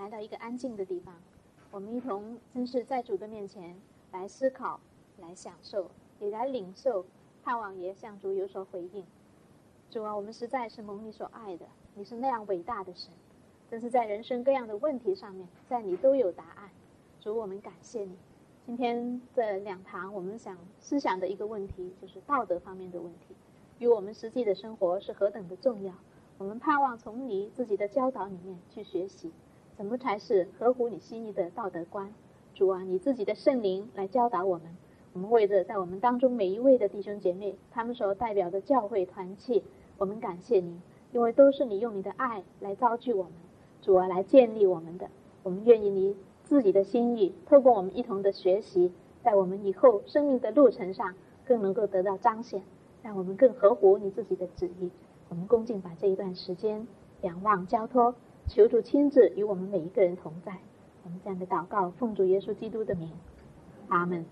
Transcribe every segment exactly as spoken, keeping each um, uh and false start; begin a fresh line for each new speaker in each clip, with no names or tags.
来到一个安静的地方，我们一同真是在主的面前来思考，来享受，也来领受，盼望也向主有所回应。主啊，我们实在是蒙你所爱的，你是那样伟大的神，真是在人生各样的问题上面，在你都有答案。主，我们感谢你。今天这两堂我们想思想的一个问题，就是道德方面的问题，与我们实际的生活是何等的重要。我们盼望从你自己的教导里面去学习，怎么才是合乎你心意的道德观。主啊，你自己的圣灵来教导我们。我们为着在我们当中每一位的弟兄姐妹，他们所代表的教会团契，我们感谢你，因为都是你用你的爱来造就我们，主啊，来建立我们的。我们愿意你自己的心意透过我们一同的学习，在我们以后生命的路程上更能够得到彰显，让我们更合乎你自己的旨意。我们恭敬把这一段时间仰望交托，求主亲自与我们每一个人同在。我们这样的祷告奉主耶稣基督的名，阿们。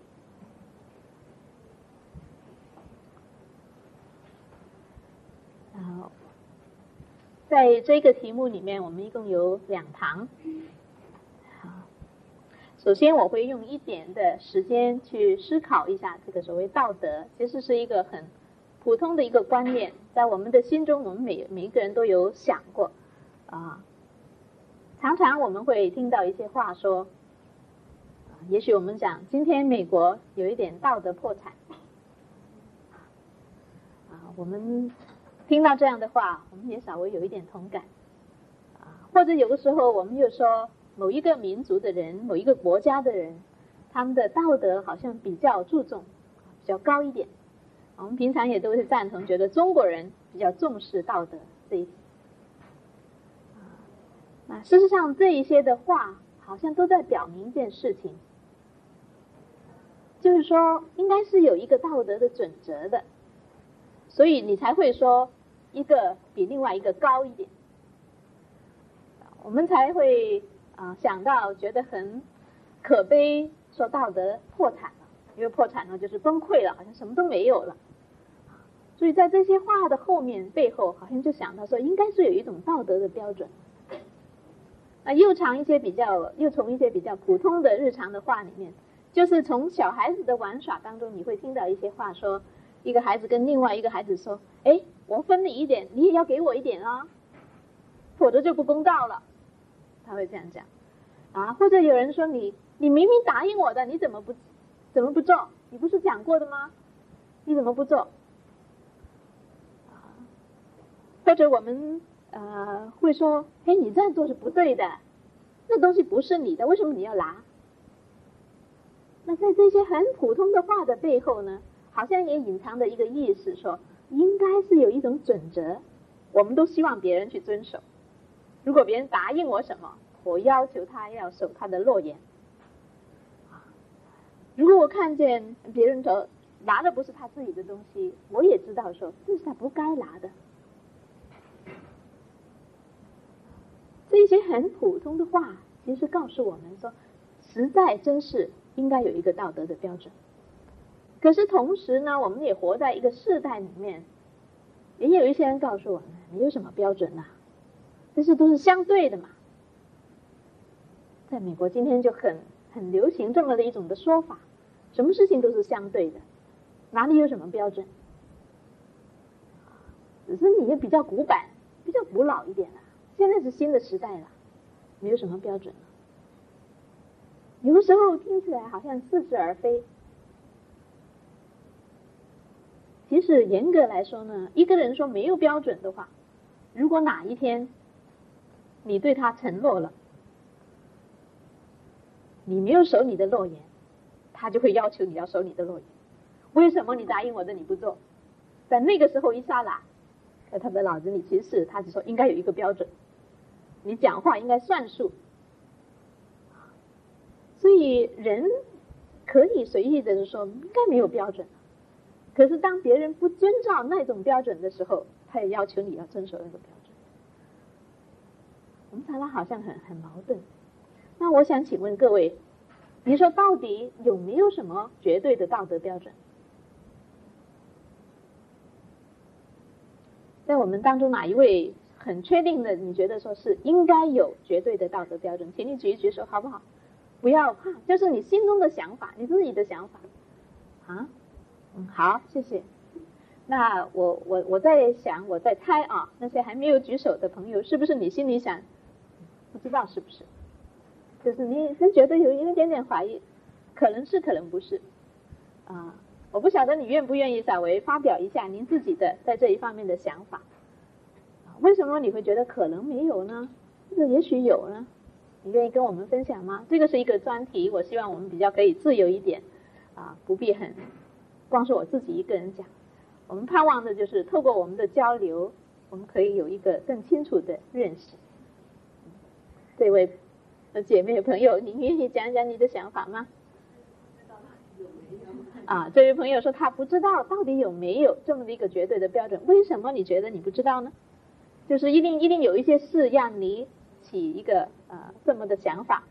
好，在这个题目里面我们一共有两堂。好，首先我会用一点的时间去思考一下这个所谓道德，其实是一个很普通的一个观念，在我们的心中我们每每一个人都有想过啊。常常我们会听到一些话说，也许我们讲今天美国有一点道德破产啊，我们听到这样的话我们也稍微有一点同感啊。或者有的时候我们又说某一个民族的人，某一个国家的人，他们的道德好像比较注重，比较高一点。我们平常也都是赞同，觉得中国人比较重视道德这一点。啊，事实上这一些的话好像都在表明一件事情，就是说应该是有一个道德的准则的，所以你才会说一个比另外一个高一点，我们才会啊想到觉得很可悲，说道德破产了，因为破产了就是崩溃了，好像什么都没有了。所以在这些话的后面背后，好像就想到说应该是有一种道德的标准。那又从一些比较又从一些比较普通的日常的话里面，就是从小孩子的玩耍当中，你会听到一些话说，一个孩子跟另外一个孩子说，哎，我分你一点，你也要给我一点啊，否则就不公道了，他会这样讲啊。或者有人说，你你明明答应我的，你怎么不怎么不做？你不是讲过的吗？你怎么不做？啊，或者我们呃，会说，哎，你这样做是不对的，那东西不是你的，为什么你要拿？那在这些很普通的话的背后呢，好像也隐藏着一个意识，说应该是有一种准则，我们都希望别人去遵守。如果别人答应我什么，我要求他要守他的诺言。如果我看见别人说拿的不是他自己的东西，我也知道说这是他不该拿的。这些很普通的话其实告诉我们说，实在真是应该有一个道德的标准。可是同时呢，我们也活在一个世代里面，也有一些人告诉我们，没有什么标准啊，这些都是相对的嘛。在美国今天就很很流行这么的一种的说法，什么事情都是相对的，哪里有什么标准？只是你也比较古板，比较古老一点了。现在是新的时代了，没有什么标准了。有的时候听起来好像似是而非。其实严格来说呢，一个人说没有标准的话，如果哪一天你对他承诺了，你没有守你的诺言，他就会要求你要守你的诺言。为什么你答应我的你不做？在那个时候一刹那，在他的脑子里其实是他只说应该有一个标准，你讲话应该算数。所以人可以随意的说应该没有标准，可是当别人不遵照那种标准的时候，他也要求你要遵守那个标准。我们常常好像很很矛盾。那我想请问各位，你说到底有没有什么绝对的道德标准？在我们当中哪一位很确定的，你觉得说是应该有绝对的道德标准，请你举一举手好不好？不要怕，就是你心中的想法，你自己的想法啊。嗯，好，谢谢。那我我我在想，我在猜啊，那些还没有举手的朋友，是不是你心里想，不知道是不是？就是你是觉得有一点点怀疑，可能是，可能不是啊。我不晓得你愿不愿意稍微发表一下您自己的在这一方面的想法。为什么你会觉得可能没有呢？或者也许有呢？你愿意跟我们分享吗？这个是一个专题，我希望我们比较可以自由一点啊，不必很光是我自己一个人讲。我们盼望的就是透过我们的交流，我们可以有一个更清楚的认识。这位姐妹朋友，你愿意讲讲你的想法吗？啊，这位朋友说他不知道到底有没有这么的一个绝对的标准。为什么你觉得你不知道呢？就是一定一定有一些事让你起一个呃这么的想法。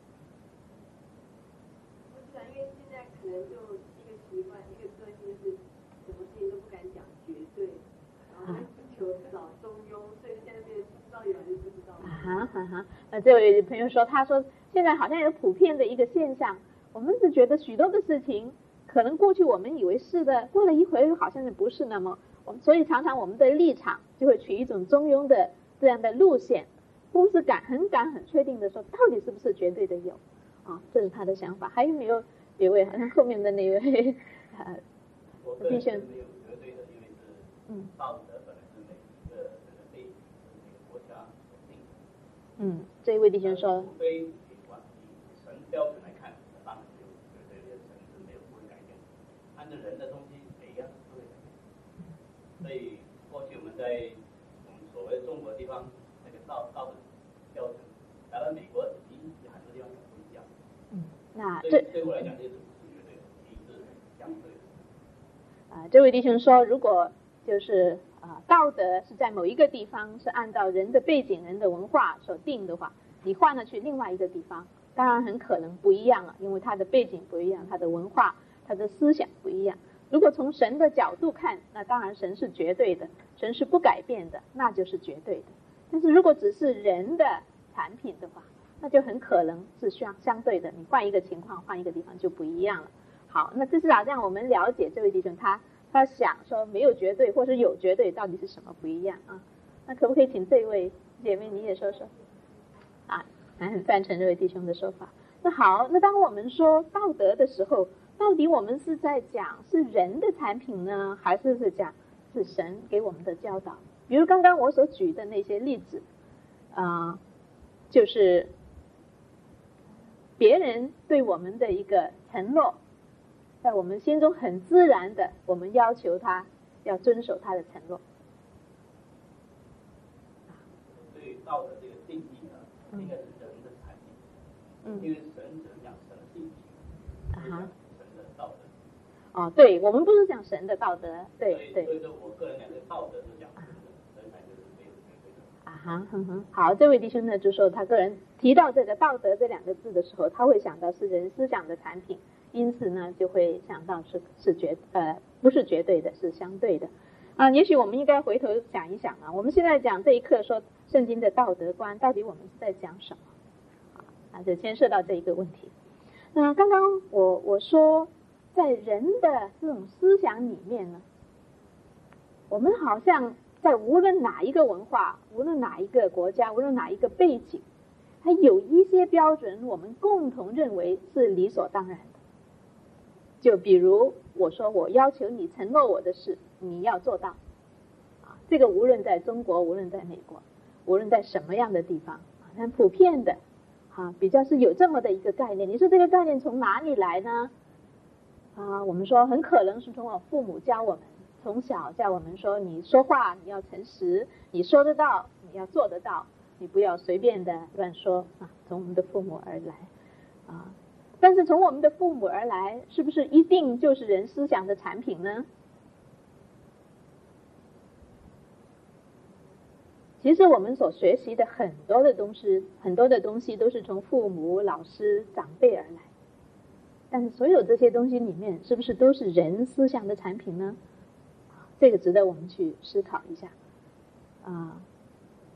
我想，因为现在可能就一个习惯，一个个性是什么事情都不敢讲绝对，然后追求找中庸，所以现在变成不知道有还是不知道。啊
哈哈哈，那这位朋友说，他说现在好像有普遍的一个现象，我们是觉得许多的事情，可能过去我们以为是的，过了一会好像是不是那么。所以常常我们的立场就会取一种中庸的这样的路线，不是敢很敢很确定的说到底是不是绝对的有啊，这是他的想法。还有没有别位？好像后面的那位呃弟兄，
没有绝对的，因为是嗯道德本来是每一个这个背景是每个国家所定的。
嗯，这一位弟兄说，
除非以神标准来看，当然就绝对的神是没有不会改变，按照人的东西每一样都会改变。所以过去我们在我们所谓中国地方那个道道德标准，当然美国已经很多地方不一样。
嗯，那
这对我来讲，这是绝对的，一是相对的。
啊、呃，这位弟兄说，如果就是啊、呃、道德是在某一个地方是按照人的背景、人的文化所定的话，你换了去另外一个地方，当然很可能不一样了，因为他的背景不一样，他的文化、他的思想不一样。如果从神的角度看，那当然神是绝对的，神是不改变的，那就是绝对的。但是如果只是人的产品的话，那就很可能是相相对的，你换一个情况，换一个地方就不一样了。好，那至少让我们了解这位弟兄他他想说没有绝对，或是有绝对，到底是什么不一样啊？那可不可以请这位姐妹你也说说？啊，还很赞成这位弟兄的说法。那好，那当我们说道德的时候，到底我们是在讲是人的产品呢，还是是讲是神给我们的教导？比如刚刚我所举的那些例子，啊、呃，就是别人对我们的一个承诺，在我们心中很自然的，我们要求他要遵守他的承诺。
对道德这个定义呢，应该是人的产品，嗯，因为神只能讲神的性情，啊哈。
哦，对，我们不是讲神的道德，对对。
所以说我个人讲，这道德是讲神的，神才就是没有绝对的。
啊哈，哼哼，好，这位弟兄呢就说他个人提到这个道德这两个字的时候，他会想到是人思想的产品，因此呢就会想到是是绝呃不是绝对的，是相对的。啊，也许我们应该回头想一想啊，我们现在讲这一课说圣经的道德观，到底我们是在讲什么？啊，就牵涉到这一个问题。那刚刚我我说。在人的这种思想里面呢，我们好像在无论哪一个文化，无论哪一个国家，无论哪一个背景，它有一些标准我们共同认为是理所当然的。就比如我说我要求你承诺我的事，你要做到啊，这个无论在中国，无论在美国，无论在什么样的地方，很普遍的啊，比较是有这么的一个概念。你说这个概念从哪里来呢？啊，我们说很可能是从我父母教我们，从小教我们说，你说话你要诚实，你说得到，你要做得到，你不要随便的乱说啊。从我们的父母而来啊，但是从我们的父母而来，是不是一定就是人思想的产品呢？其实我们所学习的很多的东西，很多的东西都是从父母、老师、长辈而来。但是所有这些东西里面，是不是都是人思想的产品呢？这个值得我们去思考一下啊。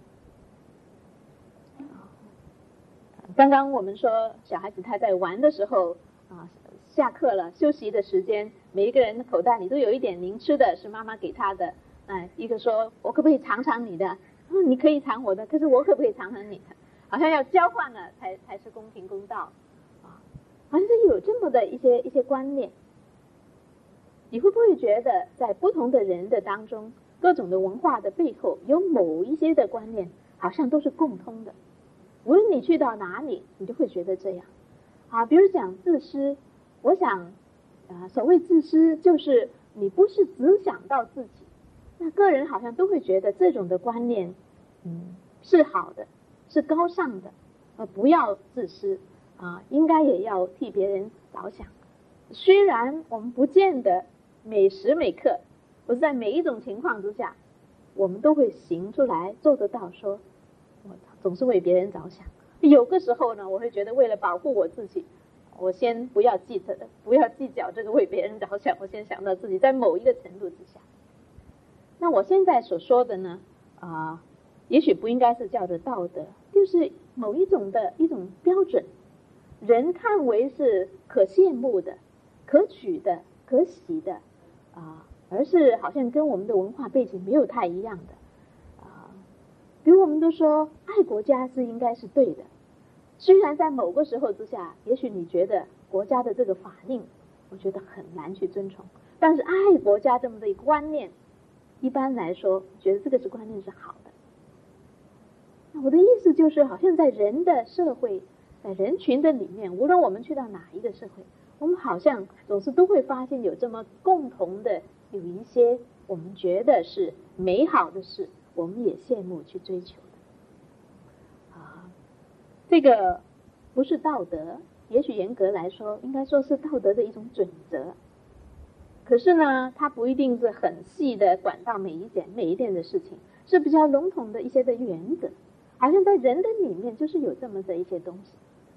刚刚我们说小孩子他在玩的时候啊，下课了休息的时间，每一个人的口袋里都有一点零吃的，是妈妈给他的。哎，一个说我可不可以尝尝你的？嗯，你可以尝我的，可是我可不可以尝尝你的？好像要交换了才才是公平公道啊，好像是有这么的一些一些观念。你会不会觉得在不同的人的当中，各种的文化的背后有某一些的观念好像都是共通的？无论你去到哪里，你就会觉得这样啊。比如讲自私，我想啊，所谓自私就是你不是只想到自己，那个人好像都会觉得这种的观念，嗯，是好的，是高尚的，呃，不要自私啊，应该也要替别人着想。虽然我们不见得每时每刻，或者在每一种情况之下，我们都会行出来做得到说，我总是为别人着想。有个时候呢，我会觉得为了保护我自己，我先不要计较的，不要计较这个为别人着想，我先想到自己，在某一个程度之下。那我现在所说的呢，啊、呃，也许不应该是叫做道德，就是某一种的一种标准，人看为是可羡慕的、可取的、可喜的啊、呃，而是好像跟我们的文化背景没有太一样的啊、呃。比如我们都说爱国家是应该是对的，虽然在某个时候之下，也许你觉得国家的这个法令，我觉得很难去遵从，但是爱国家这么的一个观念，一般来说，觉得这个是观念是好的。那我的意思就是，好像在人的社会，在人群的里面，无论我们去到哪一个社会，我们好像总是都会发现有这么共同的，有一些我们觉得是美好的事，我们也羡慕去追求的。啊，这个不是道德，也许严格来说，应该说是道德的一种准则。可是呢，它不一定是很细的管到每一点每一点的事情，是比较笼统的一些的原则，好像在人的里面就是有这么的一些东西。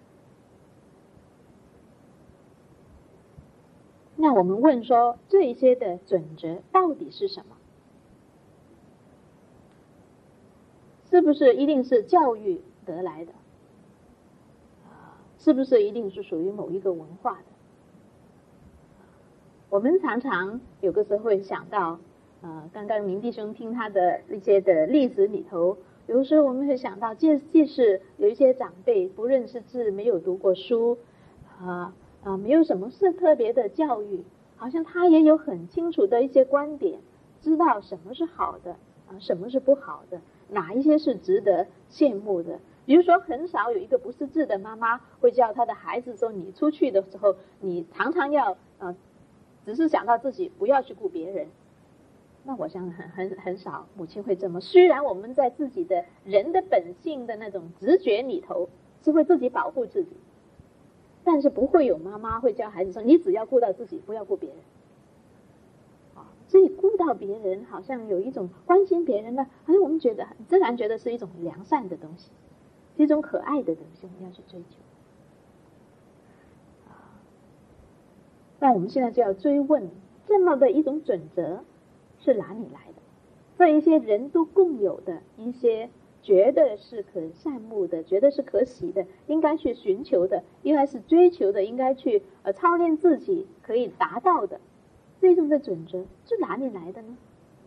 那我们问说，这一些的准则到底是什么？是不是一定是教育得来的？啊，是不是一定是属于某一个文化的？我们常常有个时候会想到，呃，刚刚明弟兄听他的一些的例子里头，有的时候我们会想到，即即使有一些长辈不认识字，没有读过书，啊、呃、啊，没有什么是特别的教育，好像他也有很清楚的一些观点，知道什么是好的啊，什么是不好的，哪一些是值得羡慕的。比如说，很少有一个不识字的妈妈会叫她的孩子说，你出去的时候，你常常要呃。只是想到自己，不要去顾别人。那我想很很很少母亲会这么。虽然我们在自己的人的本性的那种直觉里头是会自己保护自己，但是不会有妈妈会教孩子说，你只要顾到自己，不要顾别人。啊，所以顾到别人，好像有一种关心别人呢，好像我们觉得自然觉得是一种良善的东西，是一种可爱的东西，我们要去追求。那我们现在就要追问，这么的一种准则是哪里来的？这一些人都共有的一些觉得是可羡慕的，觉得是可喜的，应该去寻求的，应该是追求的，应该去呃操练自己可以达到的这种的准则是哪里来的呢？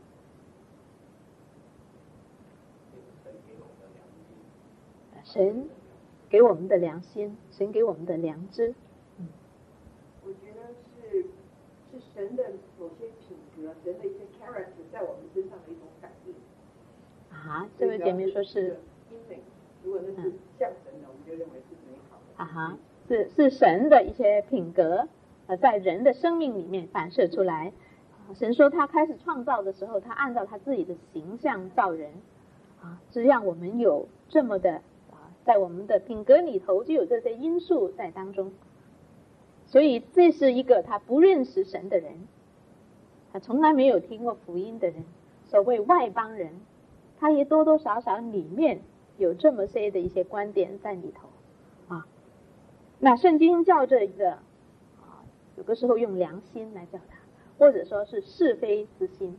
神给我们的良心，神给我们的良知。
我觉得是是神的某些品格，神的一些 character 在我们身上的一种感应。
啊，这位姐妹说是，
如果那是像神的，我们就认为是美好的。
啊哈，是是神的一些品格，呃，在人的生命里面反射出来。神说他开始创造的时候，他按照他自己的形象造人，啊，是让我们有这么的啊，在我们的品格里头就有这些因素在当中。所以这是一个他不认识神的人，他从来没有听过福音的人，所谓外邦人，他也多多少少里面有这么些的一些观点在里头啊。那圣经叫这个啊，有个时候用良心来叫他，或者说是是非之心。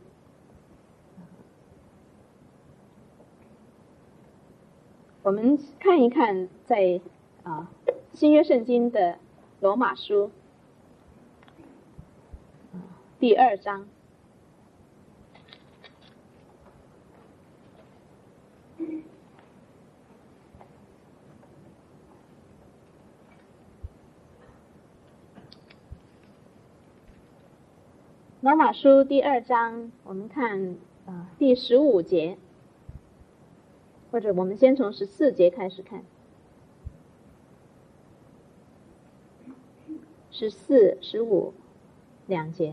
我们看一看在啊、 新约圣经的罗马书第二章。罗马书第二章，我们看呃第十五节，或者我们先从十四节开始看。十四、十五两节，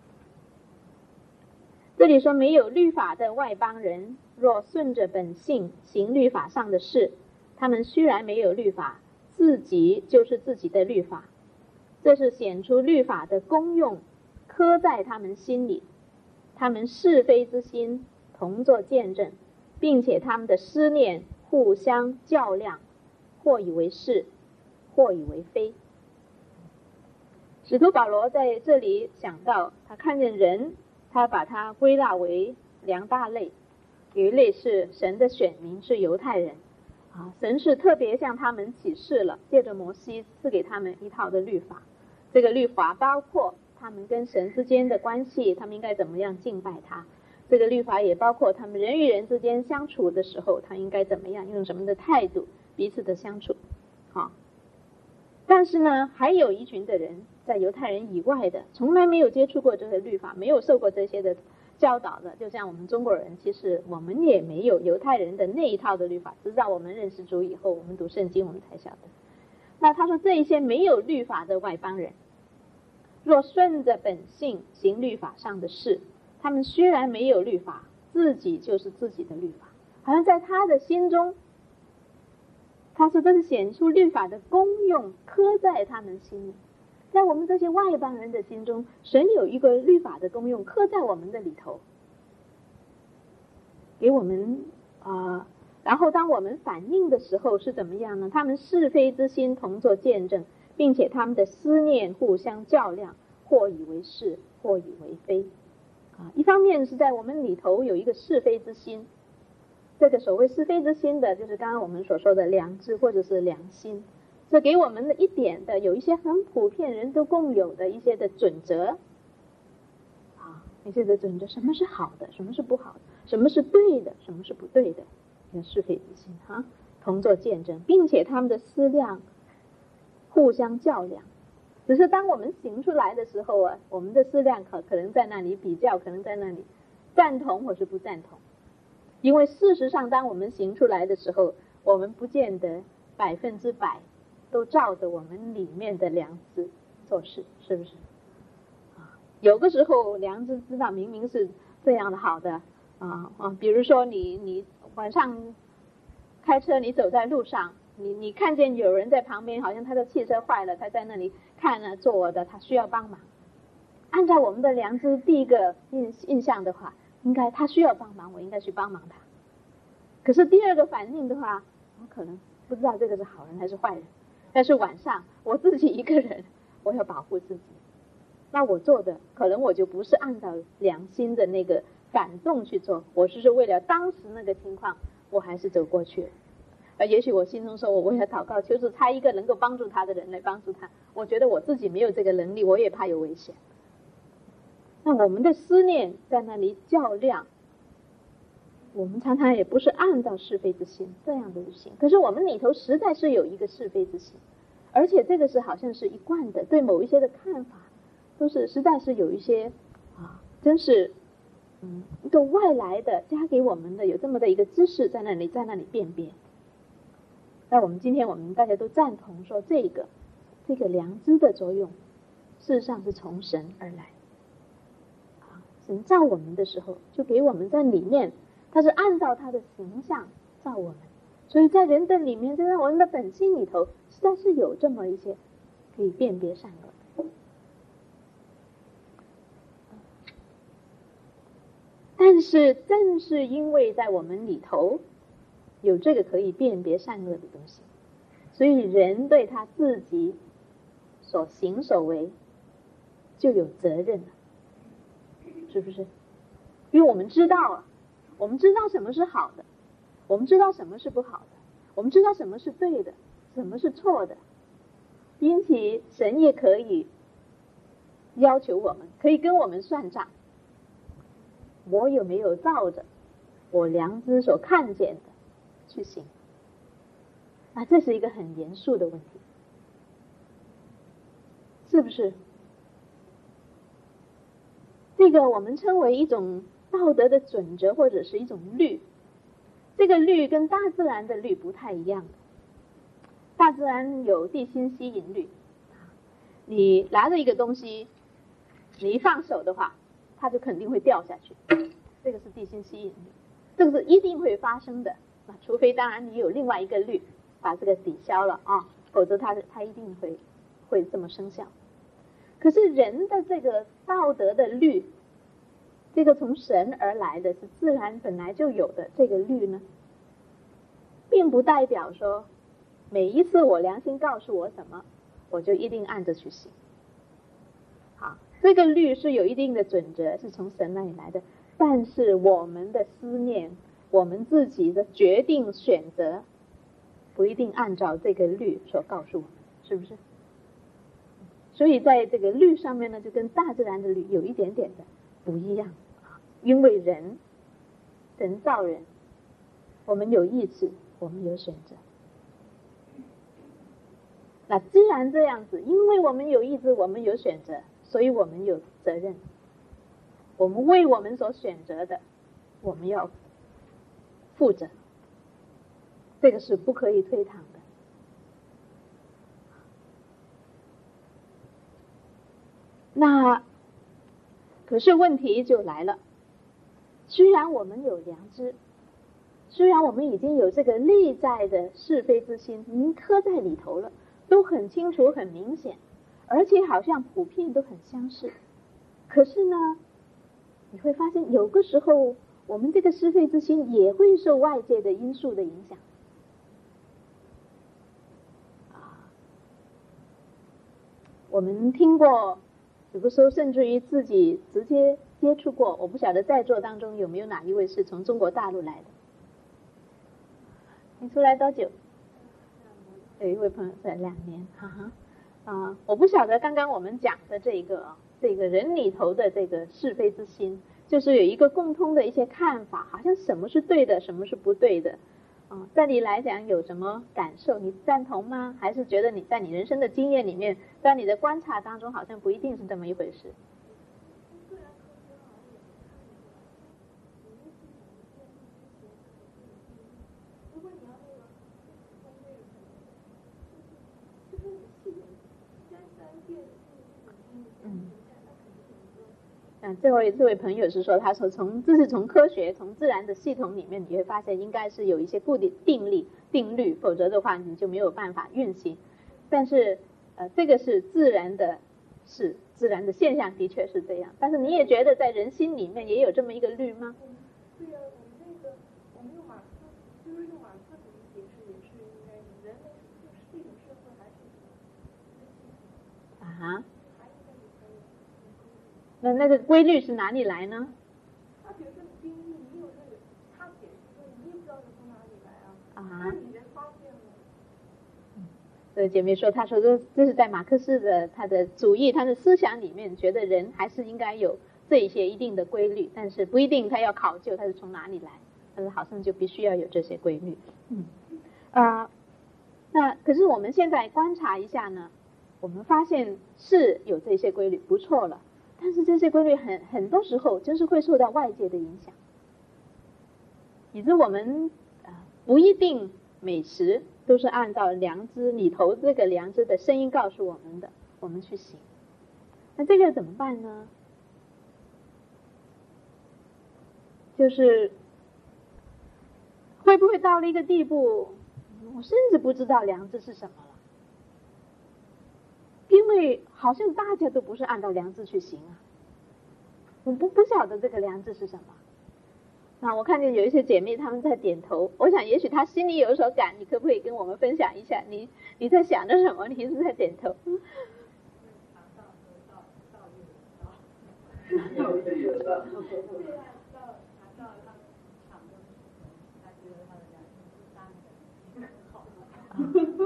这里说没有律法的外邦人，若顺着本性行律法上的事，他们虽然没有律法，自己就是自己的律法。这是显出律法的功用，刻在他们心里，他们是非之心同作见证，并且他们的思念互相较量，或以为是，或以为非。使徒保罗在这里想到，他看见人，他把它归纳为两大类。有一类是神的选民，是犹太人啊，神是特别向他们启示了，借着摩西赐给他们一套的律法。这个律法包括他们跟神之间的关系，他们应该怎么样敬拜他。这个律法也包括他们人与人之间相处的时候，他应该怎么样，用什么的态度彼此的相处。好，但是呢，还有一群的人，在犹太人以外的，从来没有接触过这些律法，没有受过这些的教导的，就像我们中国人，其实我们也没有犹太人的那一套的律法，直到我们认识主以后，我们读圣经我们才晓得。那他说这一些没有律法的外邦人，若顺着本性行律法上的事，他们虽然没有律法，自己就是自己的律法，好像在他的心中，他说这是显出律法的功用，刻在他们心里。在我们这些外邦人的心中，神有一个律法的功用刻在我们的里头，给我们啊、呃，然后当我们反应的时候是怎么样呢？他们是非之心同作见证，并且他们的思念互相较量，或以为是，或以为非。啊，一方面是在我们里头有一个是非之心，这个所谓是非之心的，就是刚刚我们所说的良知或者是良心。这给我们的一点的有一些很普遍人都共有的一些的准则啊，一些的准则，什么是好的，什么是不好的，什么是对的，什么是不对的，有是非之心哈，同作见证，并且他们的思量互相较量。只是当我们行出来的时候啊，我们的思量可可能在那里比较，可能在那里赞同或是不赞同。因为事实上当我们行出来的时候，我们不见得百分之百都照着我们里面的良知做事，是不是？啊，有个时候良知知道明明是这样的好的啊啊，比如说你你晚上开车，你走在路上，你你看见有人在旁边，好像他的汽车坏了，他在那里看了坐的，他需要帮忙。按照我们的良知第一个印印象的话，应该他需要帮忙，我应该去帮忙他。可是第二个反应的话，我可能不知道这个是好人还是坏人。但是晚上我自己一个人，我要保护自己，那我做的可能我就不是按照良心的那个感动去做，我是为了当时那个情况，我还是走过去了。呃，也许我心中说，我为了祷告，求主差一个能够帮助他的人来帮助他。我觉得我自己没有这个能力，我也怕有危险。那我们的思念在那里较量，我们常常也不是按照是非之心这样的行，可是我们里头实在是有一个是非之心，而且这个是好像是一贯的，对某一些的看法都是实在是有一些啊，真是嗯一个外来的加给我们的有这么的一个知识在那里在那里辨别。那我们今天我们大家都赞同说，这个这个良知的作用事实上是从神而来啊，神造我们的时候就给我们在里面，他是按照他的形象造我们，所以在人的里面，就在我们的本性里头实在是有这么一些可以辨别善恶。但是正是因为在我们里头有这个可以辨别善恶的东西，所以人对他自己所行所为就有责任了，是不是？因为我们知道啊，我们知道什么是好的，我们知道什么是不好的，我们知道什么是对的，什么是错的， 因此神也可以要求我们，可以跟我们算账，我有没有照着我良知所看见的去行？啊，这是一个很严肃的问题，是不是？这个我们称为一种道德的准则，或者是一种律。这个律跟大自然的律不太一样的。大自然有地心吸引律，你拿着一个东西，你一放手的话，它就肯定会掉下去，这个是地心吸引律，这个是一定会发生的，除非当然你有另外一个律把这个抵消了啊，否则它它一定会会这么生效。可是人的这个道德的律，这个从神而来的是自然本来就有的这个律呢，并不代表说每一次我良心告诉我什么，我就一定按着去行。好，这个律是有一定的准则，是从神那里来的，但是我们的思念，我们自己的决定选择，不一定按照这个律所告诉我们，是不是？所以在这个律上面呢，就跟大自然的律有一点点的不一样，因为人，神造人，我们有意志，我们有选择。那既然这样子，因为我们有意志，我们有选择，所以我们有责任。我们为我们所选择的，我们要负责，这个是不可以推搪的。那可是问题就来了，虽然我们有良知，虽然我们已经有这个内在的是非之心已经刻在里头了，都很清楚很明显，而且好像普遍都很相似，可是呢，你会发现有个时候我们这个是非之心也会受外界的因素的影响啊。我们听过，有的时候甚至于自己直接接触过，我不晓得在座当中有没有哪一位是从中国大陆来的？你出来多久？有一位朋友在两年，哈哈，啊，我不晓得刚刚我们讲的这个啊，这个人里头的这个是非之心，就是有一个共通的一些看法，好像什么是对的，什么是不对的，啊，在你来讲有什么感受？你赞同吗？还是觉得你在你人生的经验里面，在你的观察当中，好像不一定是这么一回事？嗯，这位这位朋友是说，他说从这是从科学从自然的系统里面，你会发现应该是有一些固定定力定律，否则的话你就没有办法运行。但是呃，这个是自然的，是自然的现象，的确是这样。但是你也觉得在人心里面也有这么一个律吗？
对呀、啊，我们那个我们用马克，就是用马克思主义解释也是应该的，人类就是这种社会还是
啊哈。那那个规律是哪里来呢？
他比如说你经历，你有这个，他解释说你也不知道是从哪里来啊。
啊。
那你人发现了。
嗯，这姐妹说，她说这这是在马克思的他的主义，他的思想里面，觉得人还是应该有这一些一定的规律，但是不一定他要考究他是从哪里来，但是好像就必须要有这些规律。嗯，啊、呃，那可是我们现在观察一下呢，我们发现是有这些规律，不错了。但是这些规律很很多时候就是会受到外界的影响，以致我们呃不一定每时都是按照良知里头这个良知的声音告诉我们的，我们去行。那这个怎么办呢？就是会不会到了一个地步，我甚至不知道良知是什么了？因为好像大家都不是按照良知去行啊，我不不晓得这个良知是什么。那我看见有一些姐妹她们在点头，我想也许她心里有所感，你可不可以跟我们分享一下？你你在想着什么？你一直在点头。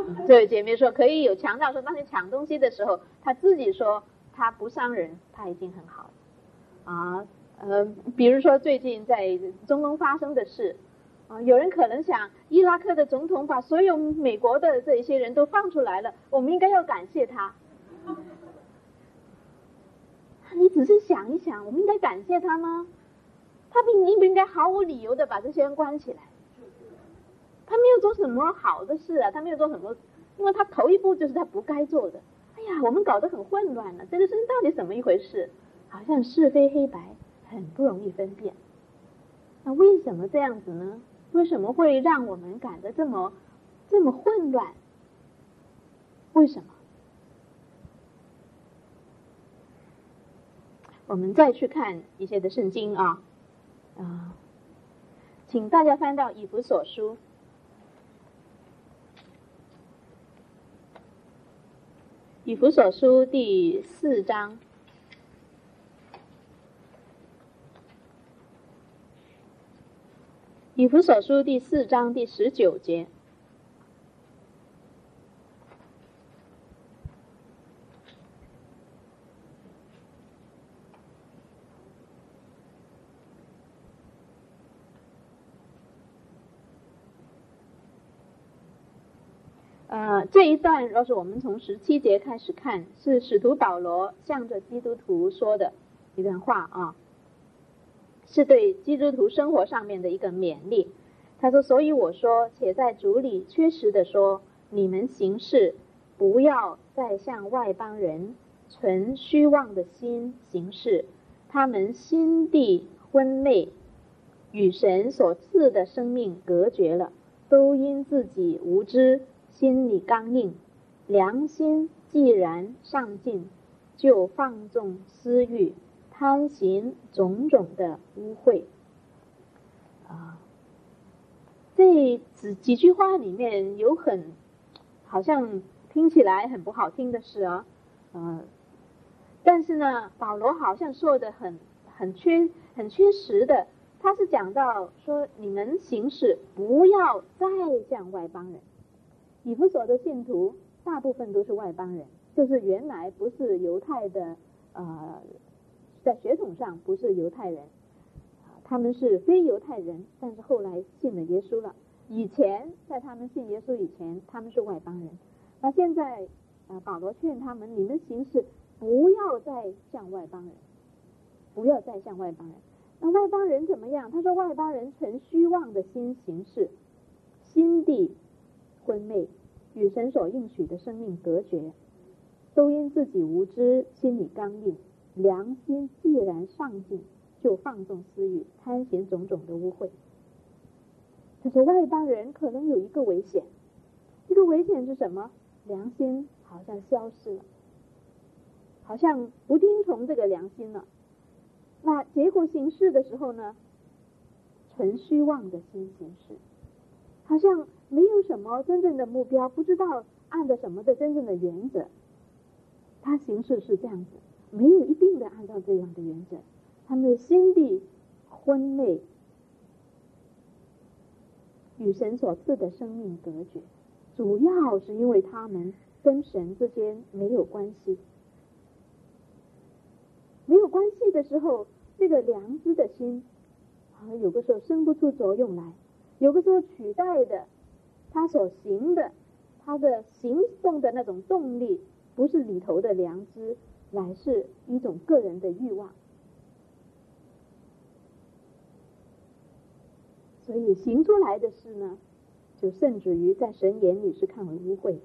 这位姐妹说可以有强盗说，当你抢东西的时候，他自己说他不伤人，他已经很好了啊。呃，比如说最近在中东发生的事啊，有人可能想，伊拉克的总统把所有美国的这一些人都放出来了，我们应该要感谢他。你仔细想一想，我们应该感谢他吗？他应不应该毫无理由的把这些人关起来？他没有做什么好的事啊，他没有做什么，因为他头一步就是他不该做的。哎呀，我们搞得很混乱了，这个事到底怎么一回事？好像是非黑白很不容易分辨。那为什么这样子呢？为什么会让我们感得这么这么混乱？为什么？我们再去看一些的圣经啊，啊，请大家翻到以弗所书，以弗所书第四章，以弗所书第四章第十九节。呃，这一段若是我们从十七节开始看，是使徒保罗向着基督徒说的一段话啊，是对基督徒生活上面的一个勉励。他说，所以我说，且在主里确实的说，你们行事不要再像外邦人存虚妄的心行事，他们心地昏昧，与神所赐的生命隔绝了，都因自己无知，心里刚硬，良心既然上进，就放纵私欲，贪行种种的污秽。啊，这几句话里面有很好像听起来很不好听的事啊，呃，但是呢，保罗好像说的很很缺很缺实的，他是讲到说，你们行事不要再像外邦人。以弗所的信徒大部分都是外邦人，就是原来不是犹太的，呃，在血统上不是犹太人，他们是非犹太人，但是后来信了耶稣了。以前在他们信耶稣以前，他们是外邦人。那现在，呃，保罗劝他们，你们行事不要再像外邦人，不要再像外邦人。那外邦人怎么样？他说，外邦人存虚妄的心行事，心地昏昧，与神所应许的生命隔绝，都因自己无知，心里刚硬，良心既然上进，就放纵私欲，贪行种种的污秽。他说，外邦人可能有一个危险，这个危险是什么？良心好像消失了，好像不听从这个良心了。那结果行事的时候呢，存虚妄的心行事，好像没有什么真正的目标，不知道按照什么的真正的原则。他行事是这样子，没有一定的按照这样的原则，他们的心地昏昧，与神所赐的生命隔绝，主要是因为他们跟神之间没有关系。没有关系的时候，这个良知的心啊，有的时候生不出作用来，有的时候取代的他所行的，他的行动的那种动力，不是里头的良知，乃是一种个人的欲望。所以行出来的事呢，就甚至于在神眼里是看为污秽的。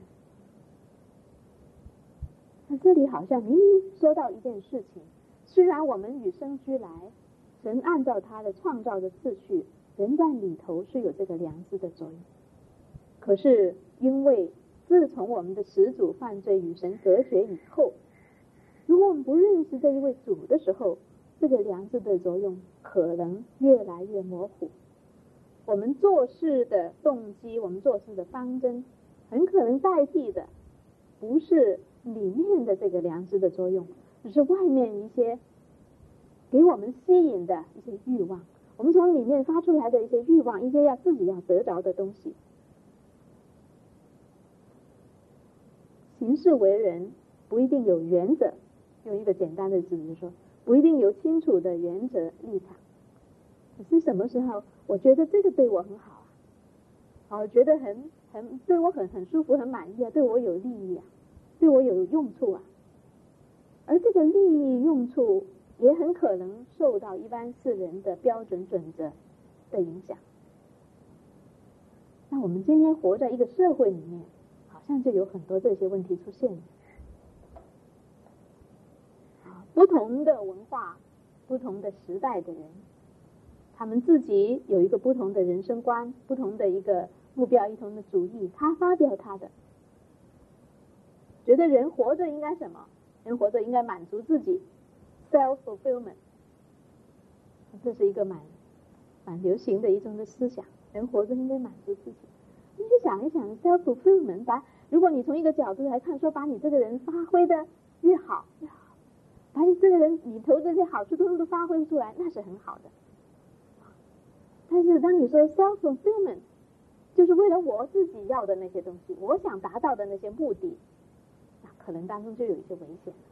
那这里好像明明说到一件事情，虽然我们与生俱来，神按照他的创造的次序，人在里头是有这个良知的作用。可是因为自从我们的始祖犯罪与神隔绝以后，如果我们不认识这一位主的时候，这个良知的作用可能越来越模糊。我们做事的动机，我们做事的方针，很可能代替的不是里面的这个良知的作用，只是外面一些给我们吸引的一些欲望，我们从里面发出来的一些欲望，一些要自己要得着的东西。 行事为人不一定有原则，用一个简单的字就是说，不一定有清楚的原则立场。可是什么时候我觉得这个对我很好啊，我觉得很很对我很很舒服很满意啊，对我有利益啊，对我有用处啊，而这个利益用处也很可能受到一般世人的标准准则的影响。那我们今天活在一个社会里面，好像就有很多这些问题出现了。不同的文化、不同的时代的人，他们自己有一个不同的人生观、不同的一个目标、一同的主义，他发表他的，觉得人活着应该什么？人活着应该满足自己 self-fulfillment， 这是一个蛮蛮流行的一种的思想。人活着应该满足自己。你去想一想 self-fulfillment， 把如果你从一个角度来看，说把你这个人发挥的越好越好，把你这个人里头这些好处都都发挥出来，那是很好的。但是当你说 self-fulfillment， 就是为了我自己要的那些东西，我想达到的那些目的，那可能当中就有一些危险了。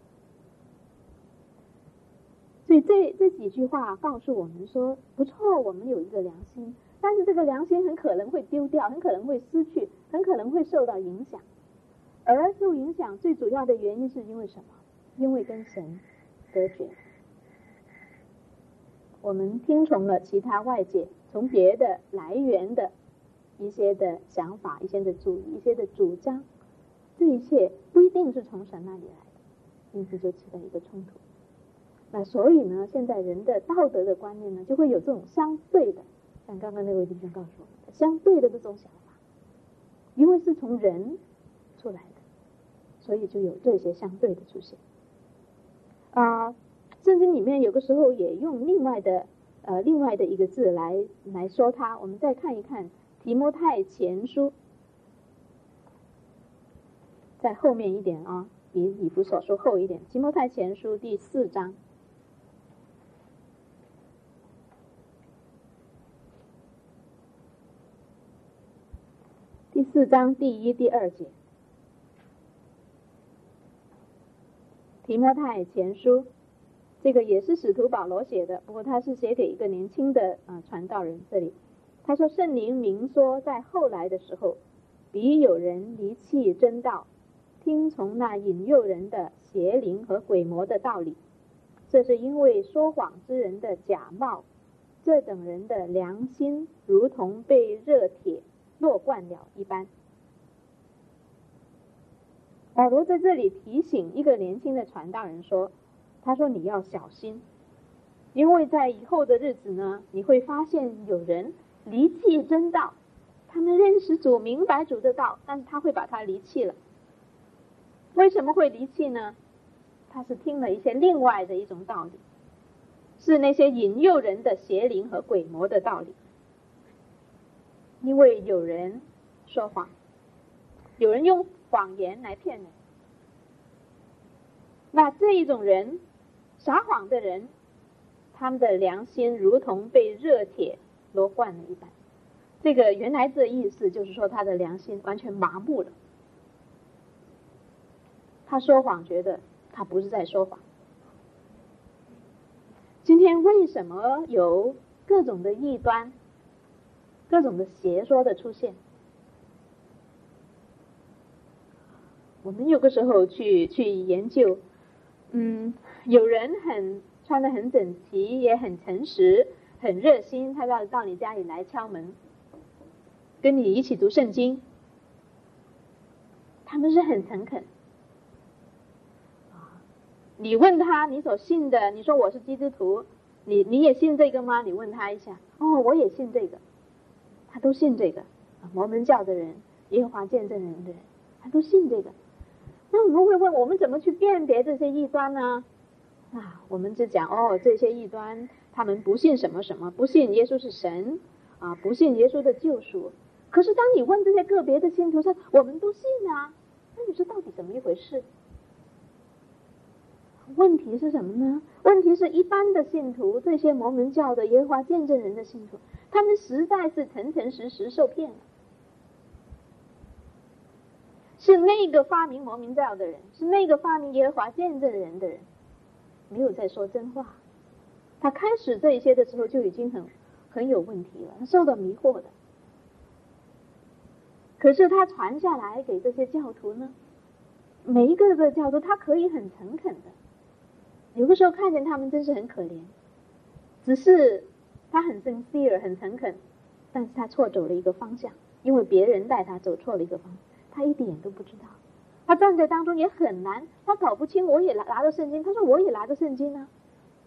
所以这这几句话告诉我们说，不错，我们有一个良心，但是这个良心很可能会丢掉，很可能会失去，很可能会受到影响。而受影响最主要的原因是因为什么？因为跟神隔绝。我们听从了其他外界从别的来源的一些的想法、一些的主义、一些的主张，这一切不一定是从神那里来的，因此就起了一个冲突。那所以呢，现在人的道德的观念呢，就会有这种相对的，像刚刚那位弟兄告诉我们的相对的这种想法，因为是从人出来的，所以就有这些相对的出现。啊、呃，圣经里面有个时候也用另外的呃另外的一个字来来说它。我们再看一看提摩太前书，在后面一点啊，比以弗所书后一点。提摩太前书第四章。第四章第一、第二节，提摩太前书，这个也是使徒保罗写的，不过他是写给一个年轻的呃传道人。这里他说，圣灵明说，在后来的时候，必有人离弃真道，听从那引诱人的邪灵和鬼魔的道理。这是因为说谎之人的假冒，这等人的良心如同被热铁落灌了一般。保罗在这里提醒一个年轻的传道人说，他说你要小心，因为在以后的日子呢，你会发现有人离弃真道，他们认识主，明白主的道，但是他会把它离弃了。为什么会离弃呢？他是听了一些另外的一种道理，是那些引诱人的邪灵和鬼魔的道理。因为有人说谎，有人用谎言来骗人，那这一种人，撒谎的人，他们的良心如同被热铁罗灌了一般。这个原来这意思就是说，他的良心完全麻木了。他说谎，觉得他不是在说谎。今天为什么有各种的异端，各种的邪说的出现？我们有个时候去去研究，嗯，有人很穿得很整齐，也很诚实，很热心，他要到你家里来敲门，跟你一起读圣经，他们是很诚恳。你问他你所信的，你说我是基督徒，你你也信这个吗？你问他一下，哦，我也信这个，他都信这个，摩门教的人、耶和华见证人的人，他都信这个。那我们会问，我们怎么去辨别这些异端呢？啊，我们就讲，哦，这些异端他们不信什么什么，不信耶稣是神啊，不信耶稣的救赎。可是当你问这些个别的信徒说，我们都信啊，那你说到底怎么一回事？问题是什么呢？问题是一般的信徒，这些摩门教的耶和华见证人的信徒，他们实在是诚诚实实受骗了。 是那个发明摩门教的人，是那个发明耶和华见证人的人，没有在说真话。他开始这一些的时候就已经很很有问题了，他受到迷惑的。可是他传下来给这些教徒呢，每一个的教徒他可以很诚恳的，有的时候看见他们真是很可怜，只是他很 sincere 很诚恳，但是他错走了一个方向，因为别人带他走错了一个方向，他一点都不知道。他站在当中也很难，他搞不清。我也拿拿着圣经，他说我也拿着圣经啊，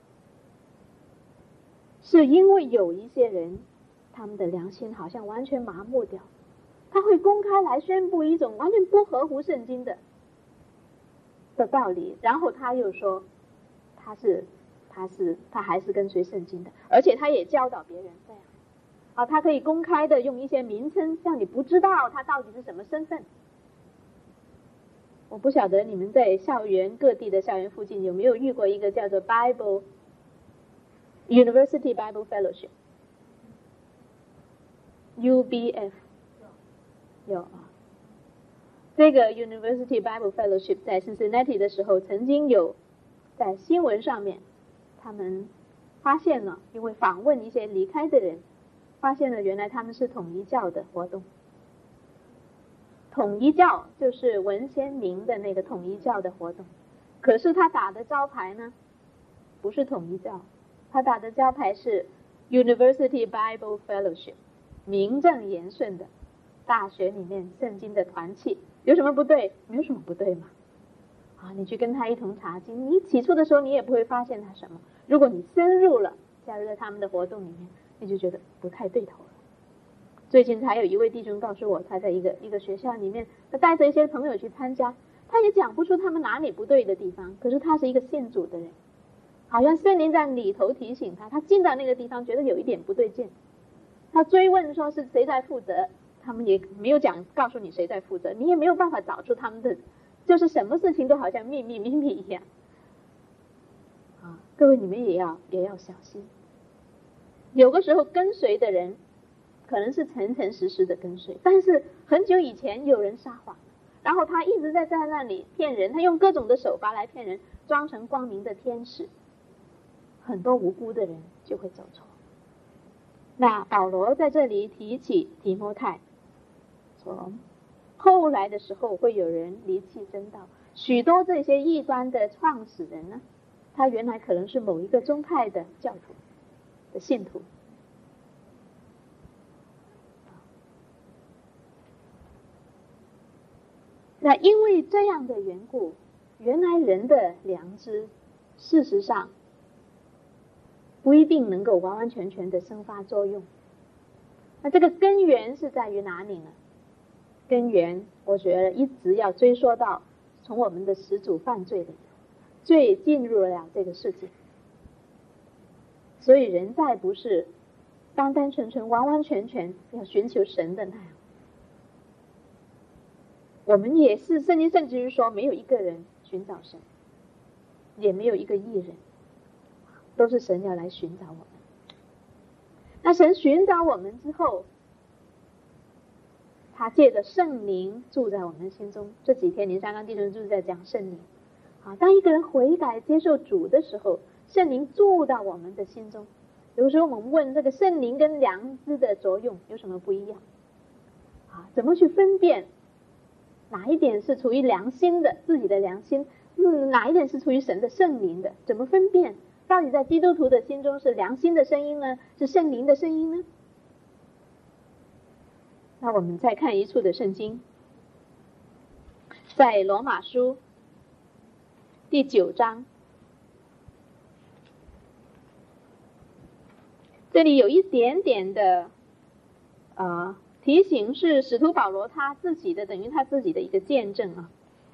是因为有一些人他们的良心好像完全麻木掉，他会公开来宣布一种完全不合乎圣经的的道理，然后他又说他是他是他还是跟随圣经的，而且他也教导别人这样啊，他可以公开的用一些名称让你不知道他到底是什么身份。我不晓得你们在校园各地的校园附近有没有遇过一个叫做 Bible University Bible Fellowship U B F 有啊，这个 University Bible Fellowship 在 Cincinnati 的时候曾经有在新闻上面他们发现了，因为访问一些离开的人，发现了原来他们是统一教的活动。统一教就是文先明的那个统一教的活动，可是他打的招牌呢不是统一教，他打的招牌是 University Bible Fellowship， 名正言顺的大学里面圣经的团契，有什么不对？没有什么不对嘛。啊，你去跟他一同查经，你起初的时候你也不会发现他什么，如果你深入了加入了他们的活动里面，你就觉得不太对头了。最近才有一位弟兄告诉我，他在一个一个学校里面，他带着一些朋友去参加，他也讲不出他们哪里不对的地方，可是他是一个信主的人，好像圣灵在里头提醒他，他进到那个地方觉得有一点不对劲，他追问说是谁在负责，他们也没有讲告诉你谁在负责，你也没有办法找出他们的，就是什么事情都好像秘密秘密一样啊！各位你们也要也要小心，有个时候跟随的人可能是诚诚实实的跟随，但是很久以前有人撒谎，然后他一直在在那里骗人，他用各种的手法来骗人，装成光明的天使，很多无辜的人就会走错。那保罗在这里提起提摩太说，后来的时候会有人离弃真道，许多这些异端的创始人呢，他原来可能是某一个宗派的教徒的信徒。那因为这样的缘故，原来人的良知事实上不一定能够完完全全的生发作用。那这个根源是在于哪里呢？根源我觉得一直要追溯到从我们的始祖犯罪的罪进入了这个世界，所以人再不是单单纯纯完完全全要寻求神的那样，我们也是圣经甚至于说没有一个人寻找神，也没有一个义人，都是神要来寻找我们。那神寻找我们之后，他借着圣灵住在我们心中。这几天林三刚弟兄就是在讲圣灵啊，当一个人悔改接受主的时候，圣灵住到我们的心中。有时候我们问这个圣灵跟良知的作用有什么不一样啊？怎么去分辨哪一点是出于良心的，自己的良心，嗯，哪一点是出于神的圣灵的？怎么分辨？到底在基督徒的心中是良心的声音呢，是圣灵的声音呢？那我们再看一处的圣经，在罗马书第九章，这里有一点点的呃提醒，是使徒保罗他自己的，等于他自己的一个见证啊。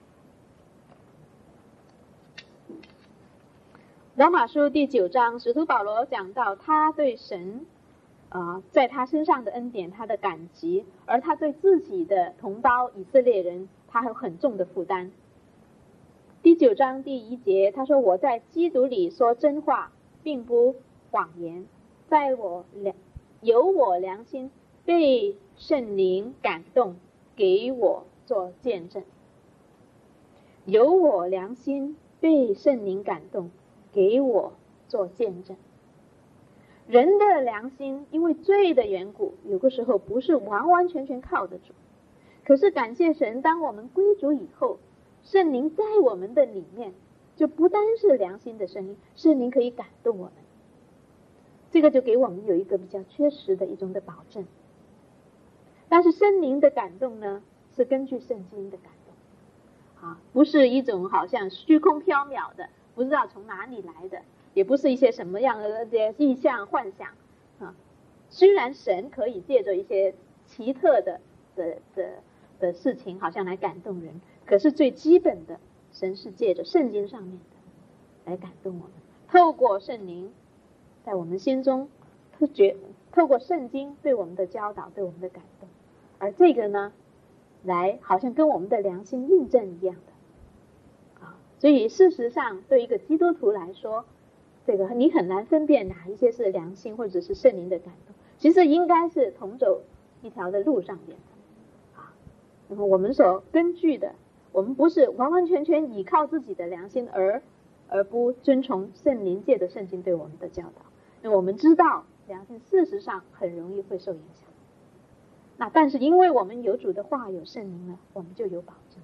罗马书第九章，使徒保罗讲到他对神呃在他身上的恩典，他的感激，而他对自己的同胞以色列人，他有很重的负担。第九章第一节，他说：“我在基督里说真话，并不谎言，在我良有我良心被圣灵感动，给我做见证。” 由我良心被圣灵感动，给我做见证。人的良心因为罪的缘故，有个时候不是完完全全靠得住。可是感谢神，当我们归主以后，圣灵在我们的里面，就不单是良心的声音，圣灵可以感动我们。这个就给我们有一个比较确实的一种的保证。但是圣灵的感动呢，是根据圣经的感动啊，不是一种好像虚空缥缈的，不知道从哪里来的，也不是一些什么样的意象幻想啊。虽然神可以借着一些奇特的的的的事情，好像来感动人，可是最基本的，神是借着圣经上面的来感动我们，透过圣灵在我们心中透觉，透过圣经对我们的教导，对我们的感动，而这个呢，来好像跟我们的良心印证一样的啊。所以事实上，对一个基督徒来说，这个你很难分辨哪一些是良心或者是圣灵的感动，其实应该是同走一条的路上面的啊。那么我们所根据的，我们不是完完全全依靠自己的良心而而不遵从圣灵界的圣经对我们的教导。那我们知道良心事实上很容易会受影响，那但是因为我们有主的话，有圣灵呢，我们就有保证。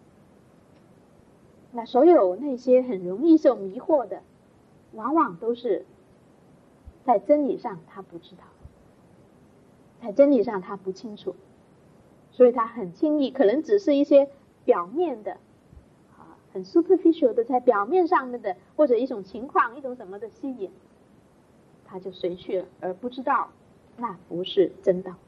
那所有那些很容易受迷惑的，往往都是在真理上他不知道，在真理上他不清楚，所以他很轻易，可能只是一些表面的啊，很 superficial 的，在表面上面的，或者一种情况，一种什么的吸引，他就随去了，而不知道那不是真道。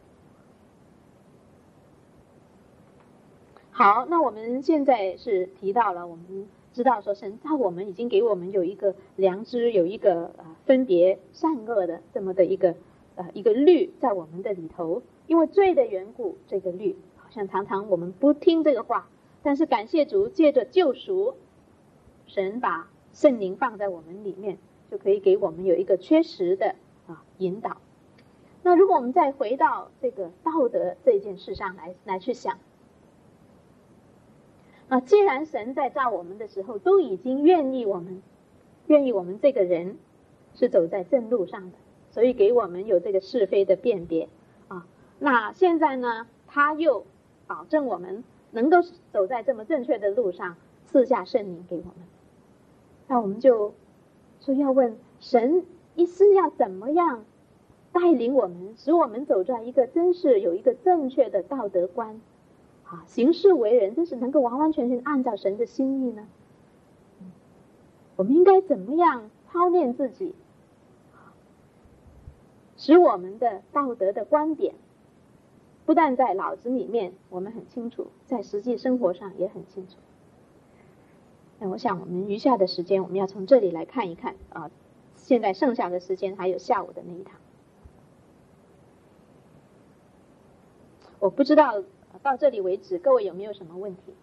好，那我们现在是提到了，我们知道说神造我们已经给我们有一个良知，有一个呃分别善恶的这么的一个呃一个律在我们的里头。因为罪的缘故，这个律好像常常我们不听这个话，但是感谢主，借着救赎，神把圣灵放在我们里面，就可以给我们有一个确实的啊引导。那如果我们再回到这个道德这件事上来来去想啊，既然神在造我们的时候都已经愿意我们愿意我们这个人是走在正路上的，所以给我们有这个是非的辨别啊。那现在呢，他又保证我们能够走在这么正确的路上，赐下圣灵给我们。那我们就说要问神，一是要怎么样带领我们，使我们走在一个真是有一个正确的道德观啊，行事为人真是能够完完全全按照神的心意呢？我们应该怎么样操练自己，使我们的道德的观点不但在脑子里面我们很清楚，在实际生活上也很清楚。那我想我们余下的时间我们要从这里来看一看啊，现在剩下的时间还有下午的那一堂。我不知道到这里为止各位有没有什么问题？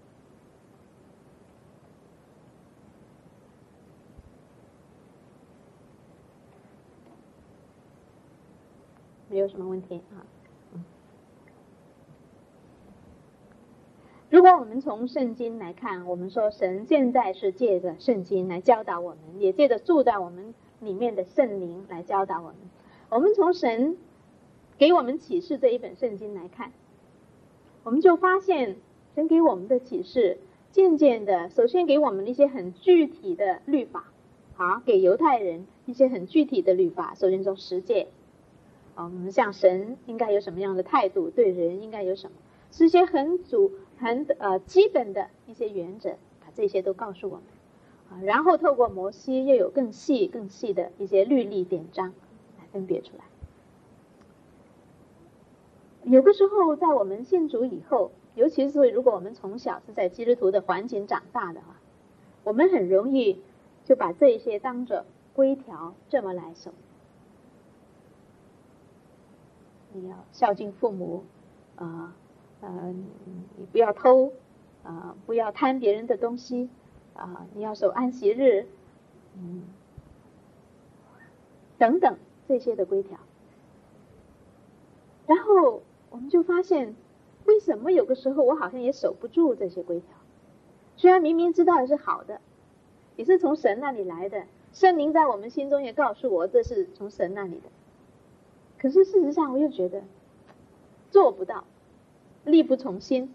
没有什么问题啊。如果我们从圣经来看，我们说神现在是借着圣经来教导我们，也借着住在我们里面的圣灵来教导我们。我们从神给我们启示这一本圣经来看，我们就发现神给我们的启示渐渐的，首先给我们一些很具体的律法啊，给犹太人一些很具体的律法。首先说十诫啊，我们向神应该有什么样的态度，对人应该有什么，是一些很主很呃基本的一些原则，把这些都告诉我们啊。然后透过摩西又有更细更细的一些律例典章来分别出来。有个时候在我们信主以后，尤其是如果我们从小是在基督徒的环境长大的话，我们很容易就把这些当作规条这么来守。你要孝敬父母啊、呃呃，你不要偷啊、呃，不要贪别人的东西啊、呃，你要守安息日，嗯，等等这些的规条。然后我们就发现，为什么有个时候我好像也守不住这些规条？ 虽然明明知道的是好的，也是从神那里来的，圣灵在我们心中也告诉我这是从神那里的，可是事实上我又觉得做不到，力不从心。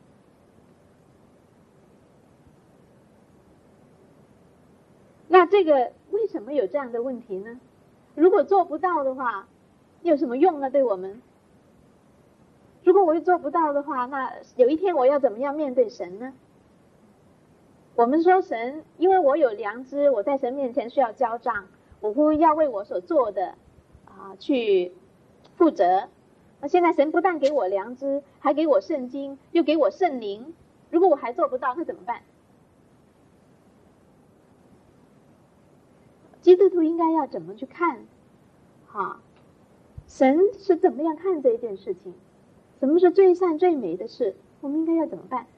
那这个为什么有这样的问题呢？如果做不到的话，有什么用呢？对我们，如果我又做不到的话，那有一天我要怎么样面对神呢？我们说神，因为我有良知，我在神面前需要交账，我会要为我所做的啊去负责。那现在神不但给我良知，还给我圣经，又给我圣灵，如果我还做不到，那怎么办？基督徒应该要怎么去看？哈，神是怎么样看这一件事情？什么是最善最美的事？我们应该要怎么办？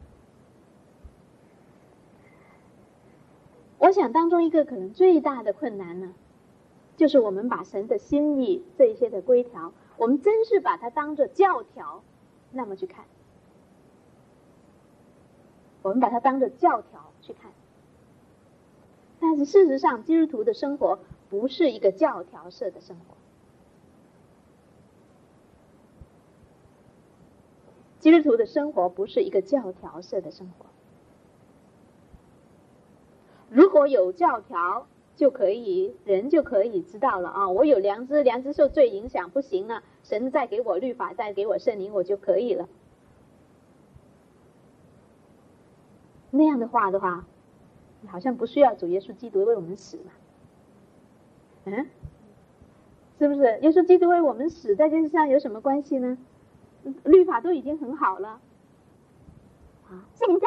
我想当中一个可能最大的困难呢，就是我们把神的心意这一些的规条，我们真是把它当作教条那么去看，我们把它当作教条去看。但是事实上，基督徒的生活不是一个教条式的生活。基督徒的生活不是一个教条式的生活。如果有教条，就可以人就可以知道了啊，我有良知，良知受罪影响不行了，神再给我律法，再给我圣灵，我就可以了。那样的话的话，好像不需要主耶稣基督为我们死嘛，嗯，是不是？耶稣基督为我们死在这世上有什么关系呢？律法都已经很好了，啊，圣灵在。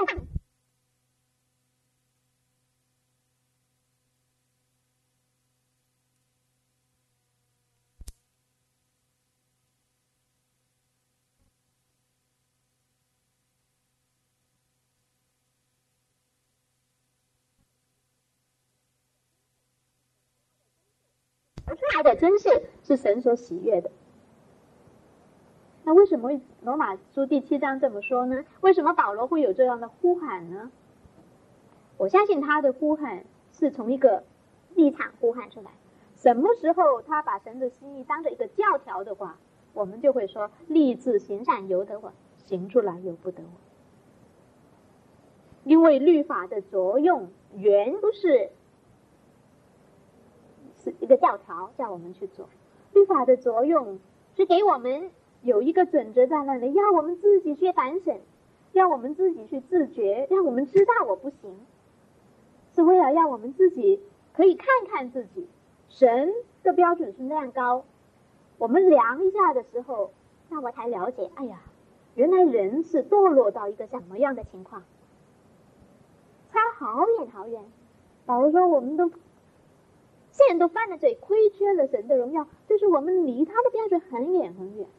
而出来的真是是神所喜悦的。那为什么罗马书第七章这么说呢？为什么保罗会有这样的呼喊呢？我相信他的呼喊是从一个立场呼喊出来。什么时候他把神的心意当成一个教条的话，我们就会说立志行善由得我，行出来由不得我。因为律法的作用原不是是一个教条叫我们去做，律法的作用是给我们有一个准则在那里，要我们自己去反省，要我们自己去自觉，让我们知道我不行，是为了让我们自己可以看看自己，神的标准是那样高，我们量一下的时候，那我才了解，哎呀，原来人是堕落到一个什么样的情况，差好远好远。保罗说我们都现在都犯了罪，亏缺了神的荣耀，就是我们离他的标准很远很远。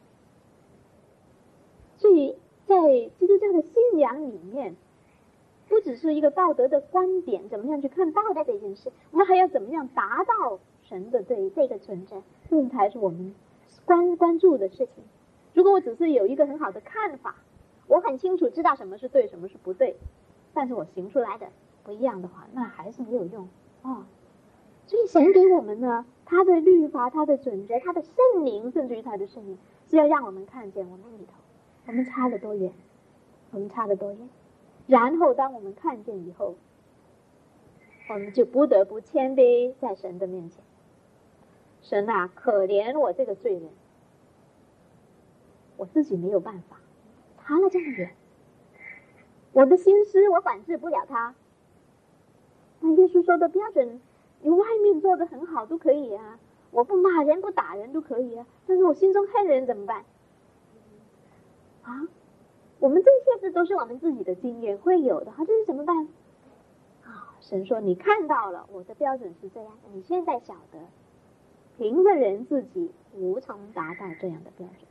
所以在基督教的信仰里面，不只是一个道德的观点，怎么样去看道德这件事，我们还要怎么样达到神的这这个存在，这才是我们关关注的事情。如果我只是有一个很好的看法，我很清楚知道什么是对，什么是不对，但是我行出来的不一样的话，那还是没有用哦。所以神给我们呢，他的律法，他的准则，他的圣灵，甚至于他的圣灵，是要让我们看见我们里头我们差得多远，我们差得多远。然后当我们看见以后，我们就不得不谦卑在神的面前。神啊，可怜我这个罪人，我自己没有办法，爬了这么远，我的心思我管制不了他。那耶稣说的标准，你外面做的很好都可以啊，我不骂人不打人都可以啊，但是我心中恨人怎么办啊？我们这些这都是我们自己的经验会有的，这是怎么办啊？神说你看到了我的标准是这样的，你现在晓得凭着人自己无从达到这样的标准。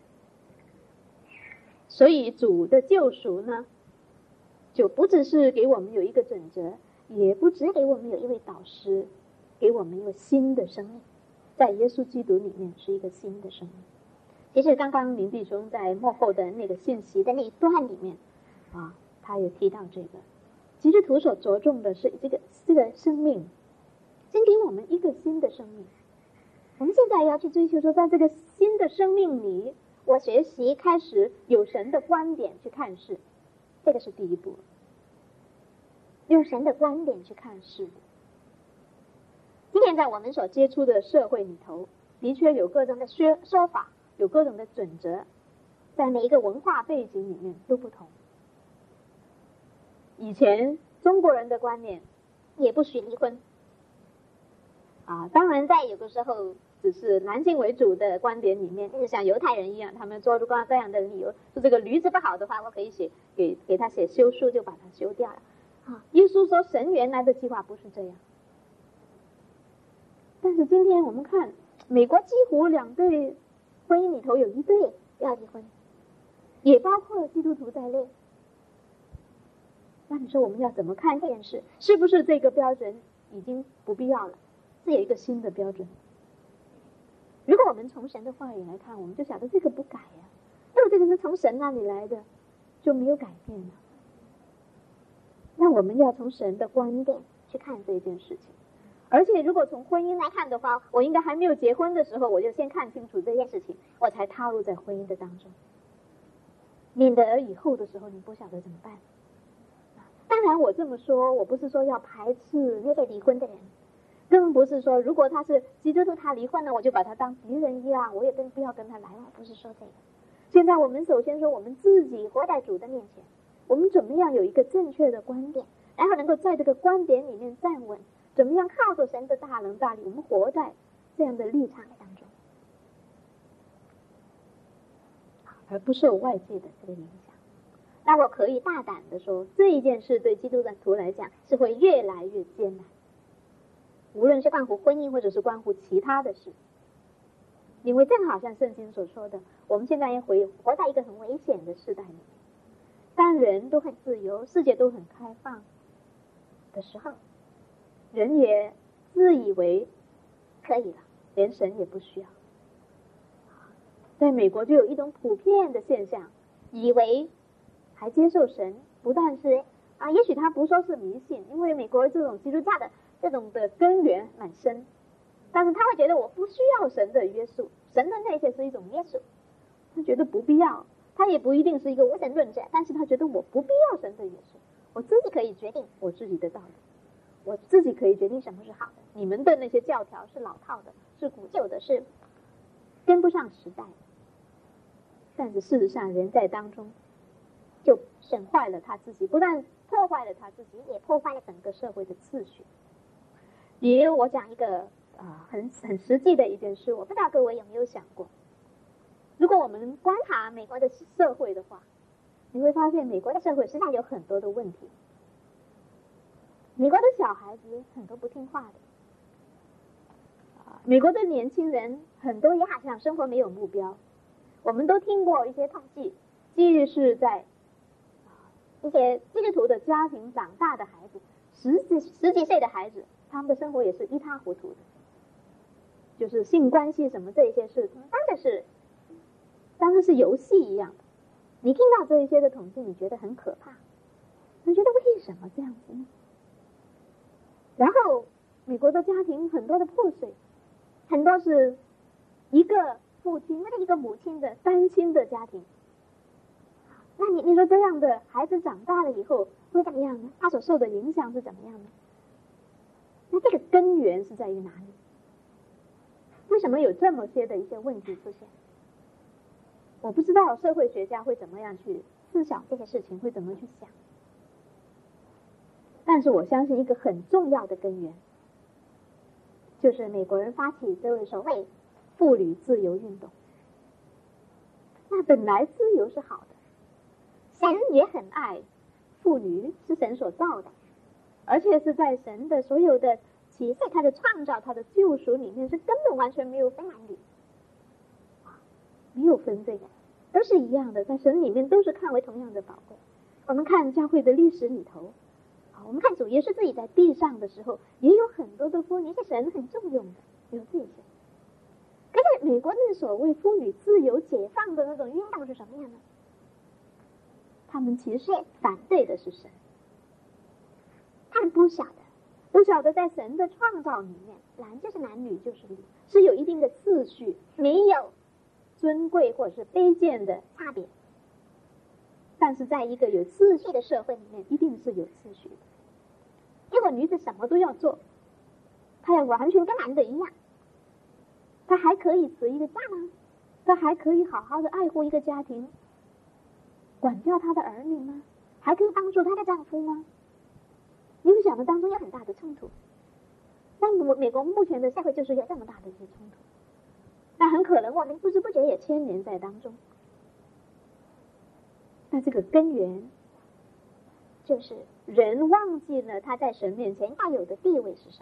所以主的救赎呢，就不只是给我们有一个准则，也不只给我们有一位导师，给我们一个新的生命，在耶稣基督里面是一个新的生命。其实刚刚林弟兄在幕后的那个信息的那一段里面啊，他也提到这个基督徒所着重的是这个这个生命，先给我们一个新的生命。我们现在要去追求说，在这个新的生命里，我学习开始有神的观点去看事，这个是第一步。用神的观点去看事物。今天在我们所接触的社会里头，的确有各种的说说法，有各种的准则，在每一个文化背景里面都不同。以前中国人的观念也不许离婚啊，当然在有的时候只是男性为主的观点里面，就是像犹太人一样，他们做出各样的理由，说这个驴子不好的话，我可以写给给他写休书，就把它休掉了啊。耶稣说神原来的计划不是这样，但是今天我们看美国几乎两对婚姻里头有一对要离婚，也包括了基督徒在内。那你说我们要怎么看这件事？是不是这个标准已经不必要了？是有一个新的标准。如果我们从神的话语来看，我们就晓得这个不改呀、啊，因为这个是从神那里来的，就没有改变了。那我们要从神的观点去看这件事情。而且如果从婚姻来看的话，我应该还没有结婚的时候，我就先看清楚这件事情，我才踏入在婚姻的当中，免得以后的时候你不晓得怎么办。当然我这么说，我不是说要排斥那个离婚的人，更不是说如果他是基督徒他离婚了，我就把他当敌人一样，我也跟不要跟他来往，不是说这个。现在我们首先说我们自己活在主的面前，我们怎么样有一个正确的观点，然后能够在这个观点里面站稳，怎么样靠着神的大能大力，我们活在这样的立场当中，而不受外界的这个影响。那我可以大胆的说，这一件事对基督徒来讲是会越来越艰难，无论是关乎婚姻或者是关乎其他的事。因为正好像圣经所说的，我们现在也活活在一个很危险的时代里面，当人都很自由，世界都很开放的时候，人也自以为可以了，连神也不需要。在美国就有一种普遍的现象，以为还接受神，不但是啊，也许他不说是迷信，因为美国这种基督教的这种的根源蛮深，但是他会觉得我不需要神的约束，神的那些是一种约束，他觉得不必要。他也不一定是一个无神论者，但是他觉得我不必要神的约束，我自己可以决定我自己的道理，我自己可以决定什么是好的。你们的那些教条是老套的，是古旧的，是跟不上时代的。但是事实上人在当中就损坏了他自己，不但破坏了他自己，也破坏了整个社会的秩序。比如我讲一个啊、呃、很很实际的一件事，我不知道各位有没有想过，如果我们观察美国的社会的话，你会发现美国的社会实际上有很多的问题。美国的小孩子很多不听话的，啊，美国的年轻人很多也好像生活没有目标。我们都听过一些统计，即是在一些基督徒的家庭长大的孩子，十几十几岁的孩子，他们的生活也是一塌糊涂的，就是性关系什么这些事，当然是当然是游戏一样的。你听到这一些的统计，你觉得很可怕，你觉得为什么这样子呢？然后美国的家庭很多的破碎，很多是一个父亲或者一个母亲的单亲的家庭。那你你说这样的孩子长大了以后会怎么样呢？他所受的影响是怎么样呢？那这个根源是在于哪里？为什么有这么些的一些问题出现？我不知道社会学家会怎么样去思想这个事情，会怎么去想。但是我相信一个很重要的根源，就是美国人发起这位所谓妇女自由运动。那本来自由是好的，神也很爱妇女，是神所造的，而且是在神的所有的启示、他的创造、他的救赎里面是根本完全没有分男女，没有分这个，都是一样的，在神里面都是看为同样的宝贵。我们看教会的历史里头，我们看主耶稣自己在地上的时候，也有很多的妇女是神很重用的，有这些。可是美国那所谓妇女自由解放的那种运动是什么样呢？他们其实反对的是神，
他们不晓得，不晓得在神的创造里面，男就是男，女就是女，是有一定的次序，没有尊贵或者是卑贱的差别。但是在一个有次序的社会里面，一定是有次序的。如果女子什么都要做，她要完全跟男的一样，她还可以辞一个家吗？她还可以好好的爱护一个家庭，管教她的儿女吗？还可以帮助她的丈夫吗？你会想到当中有很大的冲突。那美国目前的社会就是有这么大的一些冲突，那很可能我们不知不觉也牵连在当中。那这个根源就是人忘记了他在神面前该有的地位是什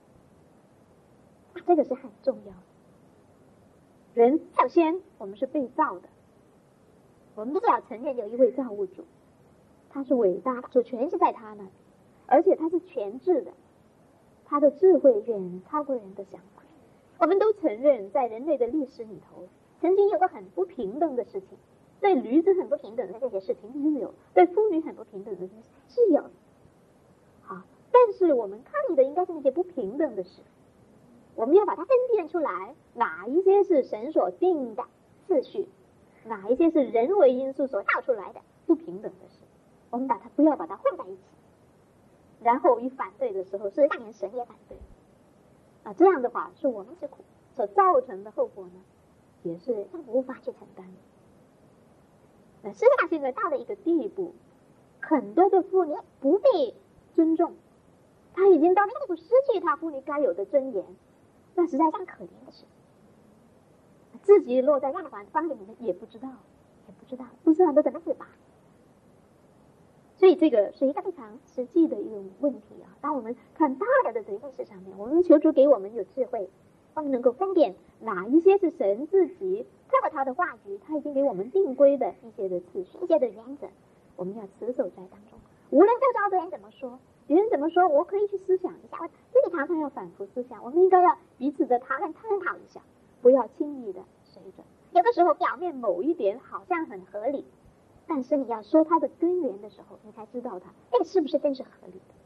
么，这个是很重要的。人首先我们是被造的，我们必须要承认有一位造物主，他是伟大，主权是在他那里，而且他是全智的，他的智慧远超过人的想法。我们都承认在人类的历史里头曾经有过很不平等的事情，对驴子很不平等的这些事情是有，对妇女很不平等的这些是有。好，但是我们抗议的应该是那些不平等的事，我们要把它分辨出来，哪一些是神所定的次序，哪一些是人为因素所造出来的不平等的事，我们把它不要把它混在一起，然后一反对的时候，事实上连神也反对啊，这样的话是我们之苦，所造成的后果呢，也是无法去承担的。那世界上现在到了一个地步，很多的妇女不被尊重，她已经到那个地步失去她妇女该有的尊严，那实在上可怜的事。自己落在那样的环境里面也不知道，也不知道，不知道都怎么自拔。所以这个是一个非常实际的一个问题啊。当我们看大的的这个事上面，我们求主给我们有智慧，我们能够分辨哪一些是神自己透过他的话语，他已经给我们定规的一些的次序、一些的原则，我们要持守在当中。无论周遭的人怎么说，别人怎么说，我可以去思想一下，我自己常常要反复思想。我们应该要彼此的讨论探讨一下，不要轻易的随着。有的时候表面某一点好像很合理，但是你要说它的根源的时候，你才知道它这个是不是真是合理的。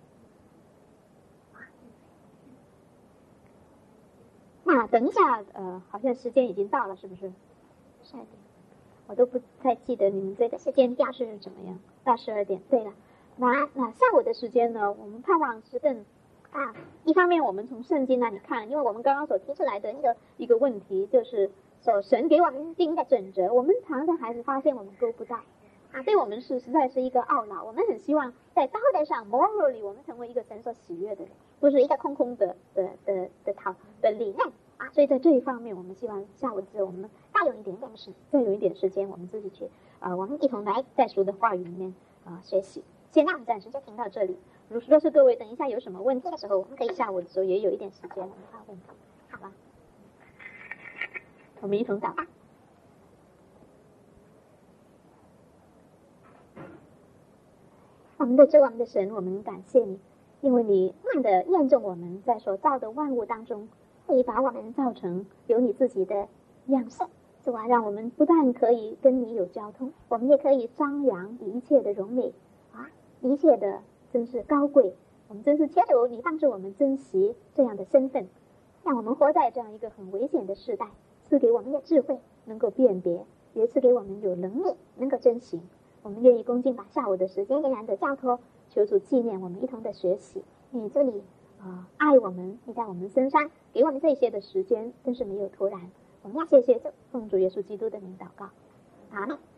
那等一下，呃，好像时间已经到了，是不是？十二点，我都不太记得你们这个时间表是怎么样。到十二点，对了，那那下午的时间呢？我们盼望是更啊，一方面我们从圣经那里看，因为我们刚刚所提出来的一个一个问题，就是说神给我们定的准则，我们常常还是发现我们够不到啊，对我们是实在是一个懊恼。我们很希望在道德上 morally 我们成为一个神所喜悦的人，不是一个空空的的的的讨的理论啊。所以在这一方面，我们希望下午之后我们再有一点认识，再有一点时间，我们自己去啊、呃，我们一同来在主的话语里面啊、呃、学习。现在我们暂时就停到这里。如果是各位等一下有什么问题的时候，我们可以下午的时候也有一点时间，我们发问题，好吧？我们一同祷告。我们的主，我们的神，我们感谢你，因为你那样的验证我们在所造的万物当中，你把我们造成有你自己的样式，主啊，让我们不但可以跟你有交通，我们也可以张扬一切的荣美啊，一切的真是高贵。我们真是求求你帮助我们珍惜这样的身份，让我们活在这样一个很危险的时代，赐给我们的智慧能够辨别，也赐给我们有能力能够珍惜。我们愿意恭敬把下午的时间依然的交托，求主纪念我们一同的学习。你这里啊、呃、爱我们，你在我们身上给我们这些的时间，真是没有突然。我们要谢谢主，奉主耶稣基督的名祷告，阿们。